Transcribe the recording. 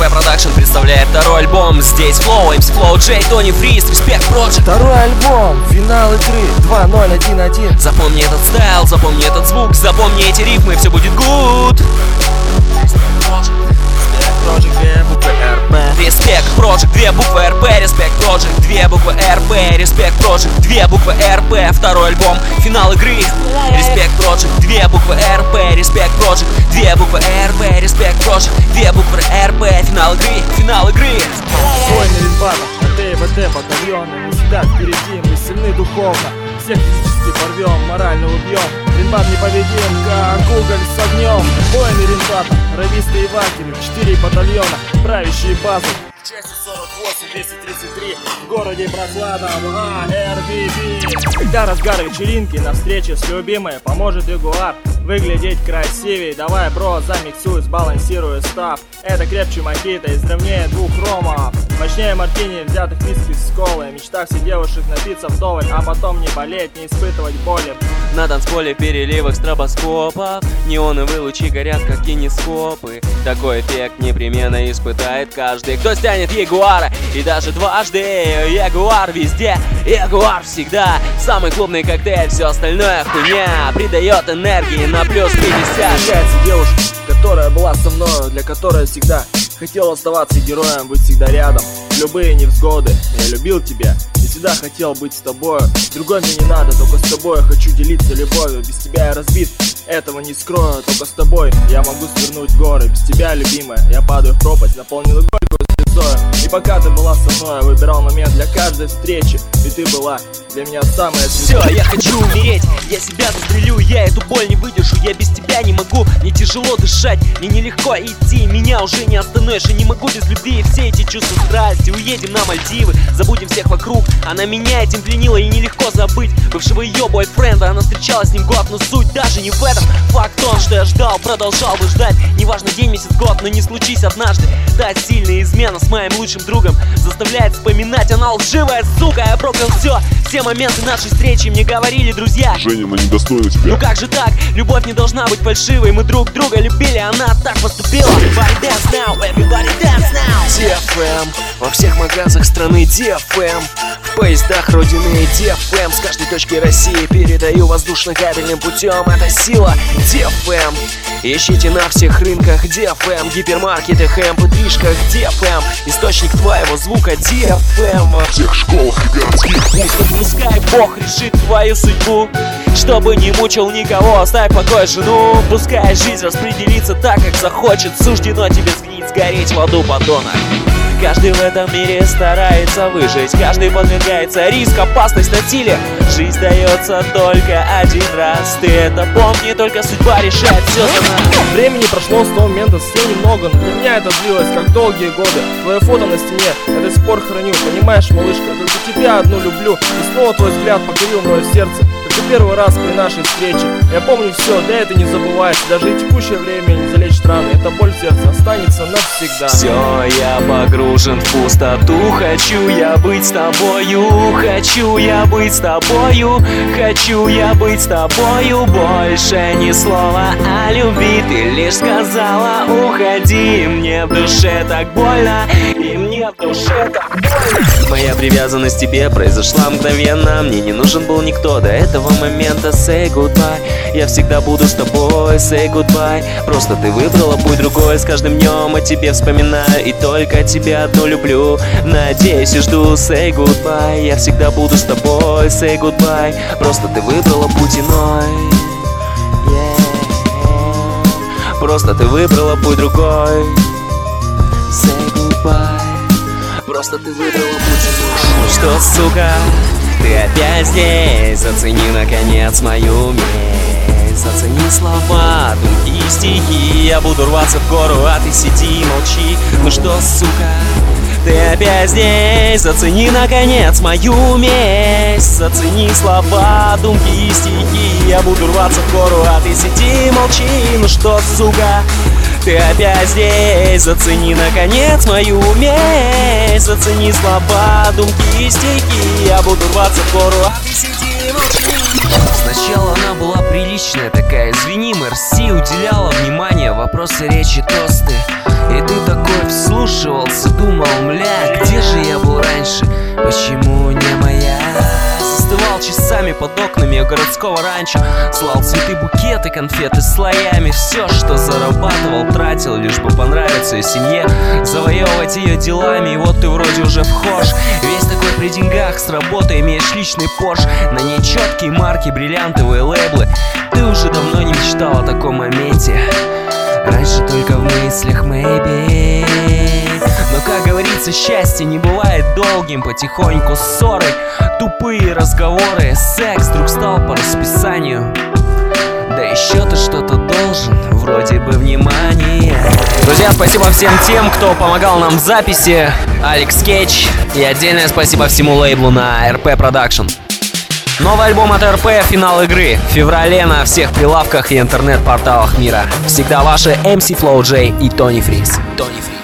Продакшн представляет второй альбом. Здесь Flow, MC Flow, J, Tony Freeze, Respect Project. Второй альбом, финал игры 2-0-1-1. Запомни этот стайл, запомни этот звук, запомни эти рифмы, все будет good. Respect Project, 2 буквы РП, Respect Project, 2 буквы РП, Respect Project, 2 буквы РП, второй альбом, финал игры. Respect Project, 2 буквы РП, Respect Project, 2 буквы РП, Respect Project, 2 буквы РП, финал игры, финал игры. Войны Ринбата, АТ батальоны, мы всегда впереди, мы сильны духовно. Всех физически порвем, морально убьем. Ринбат непобедим, как уголь с огнем. Воины Ринбата, рависты и вакеры, 4 батальона, правящие базы. Части 48, 233, в городе прохладном, РББ. Когда разгар вечеринки, на встрече с любимой поможет Ягуар выглядеть красивей. Давай, бро, замиксуй, сбалансируй став. Это крепче мохито и здравнее 2 ромов. Мощнее мартини, взятых виски с колой. В мечтах все девушек напиться вдоволь, а потом не болеть, не испытывать боли. На танцполе переливах стробоскопов неоновые лучи горят, как кинескопы. Такой эффект непременно испытает каждый, кто стянет Ягуара. И даже дважды Ягуар везде, Ягуар всегда. Самый клубный коктейль, все остальное хуйня. Придает энергии на плюс 50. Встречается девушка, которая была со мною, для которой всегда хотел оставаться героем, быть всегда рядом. В любые невзгоды, я любил тебя и всегда хотел быть с тобою. Другой мне не надо, только с тобой я хочу делиться любовью. Без тебя я разбит, этого не скрою, только с тобой я могу свернуть горы. Без тебя, любимая, я падаю в пропасть, наполненную горькую слезою. И пока ты была со мной, я выбирал момент для каждой встречи, ведь ты была для меня самая звезда. Все, я хочу умереть, я себя застрелю, я эту боль не выдержу. Я без тебя не могу, мне тяжело дышать, мне нелегко идти, меня уже не остановишь. И не могу без любви, все эти чувства страсти. Уедем на Мальдивы, забудем всех вокруг. Она меня этим пленила и нелегко забыть бывшего ее бойфренда. Она встречалась с ним год, но суть даже не в этом. Факт он, что я ждал, продолжал бы ждать. Неважно день, месяц, год, но не случись однажды. Та сильная измена с моим лучшим другом заставляет вспоминать, она лживая сука. Я проклял все моменты нашей встречи. Мне говорили друзья: Женя, она недостойна тебя. ну как же так? Любовь не должна быть фальшивой. Мы друг друга любили, она так поступила. Everybody dance now, everybody dance now. DFM, во всех магазах страны DFM, в поездах родины DFM, с каждой точки России передаю воздушно-кабельным путем. Это сила DFM. Ищите на всех рынках DFM, гипермаркетах и mp3-шках DFM, источник твоего звука DFM. В всех школах и городских вузах. Пускай Бог решит твою судьбу, чтобы не мучил никого, оставь в покое жену. Пускай жизнь распределится так, как захочет. Суждено тебе сгнить, сгореть в аду, подонок. Каждый в этом мире старается выжить, каждый подвергается риск, опасность, насилие. Жизнь дается только один раз, ты это помни, только судьба решает все за нас. Времени прошло с того момента совсем немного, но для меня это длилось как долгие годы. Твое фото на стене, я до сих пор храню, понимаешь, малышка, только тебя одну люблю. И снова твой взгляд покорил мое сердце, как и первый раз при нашей встрече. Я помню все, да это не забывается, даже и текущее время не залечит раны. Эта боль в сердце останется навсегда. Все, я погружен в пустоту, хочу я быть с тобою, хочу я быть с тобою, хочу я быть с тобою. Больше ни слова о любви, ты лишь сказала уходи. Мне в душе так больно, и мне в душе так больно. Моя привязанность к тебе произошла мгновенно, мне не нужен был никто до этого момента. Say goodbye, я всегда буду с тобой, say goodbye. Просто ты выбрала путь другой, с каждым днем о тебе вспоминаю, и только тебя одну люблю, надеюсь и жду. Say goodbye, я всегда буду с тобой, say goodbye. Просто ты выбрала путь иной, yeah. Просто ты выбрала путь другой, say goodbye. Просто ты выбрала путь иной. Ну что, сука, ты опять здесь, оцени наконец мою месть. Оцени слова, думки и стихи. Я буду рваться в гору, а ты сиди и молчи. Ну что, сука, ты опять здесь, оцени наконец мою месть. Оцени слова, думки и стихи. Я буду рваться в гору, а ты сиди и молчи. Ну что, сука, ты опять здесь, оцени наконец мою месть. Оцени слова, думки и стихи. Я буду рваться в гору, а ты сиди и молчи. Сначала она была приличная такая, извини, мерси, уделяла внимание, вопросы, речи, тосты. И ты такой вслушивался, думал, мля, где же я был раньше, почему не моя? Застывал часами под окнами городского ранчо, слал цветы, букеты, конфеты слоями. Все, что зарабатывал, тратил, лишь бы понравиться ее семье, завоевывать ее делами. И вот ты вроде уже вхож, весь такой при деньгах, с работы имеешь личный Порш, на ней четкие марки, бриллиантовые лейблы. Ты уже давно не мечтал о таком моменте, раньше только в мыслях, maybe. Но, как говорится, счастье не бывает долгим. Потихоньку ссоры, тупые разговоры, секс вдруг стал по расписанию. Да еще ты что-то должен, вроде бы внимание. Друзья, спасибо всем тем, кто помогал нам в записи. Алекс Кетч. И отдельное спасибо всему лейблу на RP Production. Новый альбом от RP «Финал игры» в феврале на всех прилавках и интернет-порталах мира. Всегда ваши MC Flow J и Тони Фрикс.